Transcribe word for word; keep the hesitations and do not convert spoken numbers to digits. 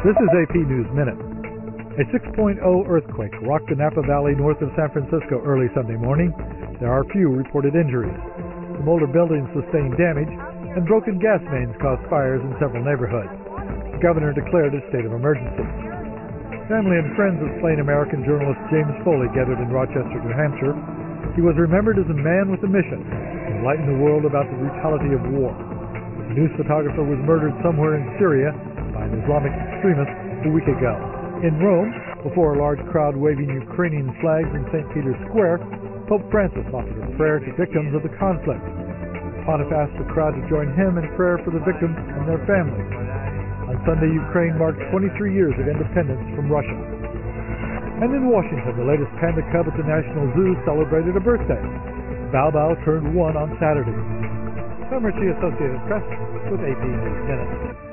This is A P News Minute. A six point oh earthquake rocked the Napa Valley north of San Francisco early Sunday morning. There are few reported injuries. Some older buildings sustained damage, and broken gas mains caused fires in several neighborhoods. The governor declared a state of emergency. Family and friends of slain American journalist James Foley gathered in Rochester, New Hampshire. He was remembered as a man with a mission to enlighten the world about the brutality of war. The news photographer was murdered somewhere in Syria by an Islamic extremist a week ago. In Rome, before a large crowd waving Ukrainian flags in Saint Peter's Square, Pope Francis offered a prayer to victims of the conflict. The pontiff asked the crowd to join him in prayer for the victims and their families. On Sunday, Ukraine marked twenty-three years of independence from Russia. And in Washington, the latest panda cub at the National Zoo celebrated a birthday. Bao Bao turned one on Saturday. I'm Richie, Associated Press, with A P News Minute.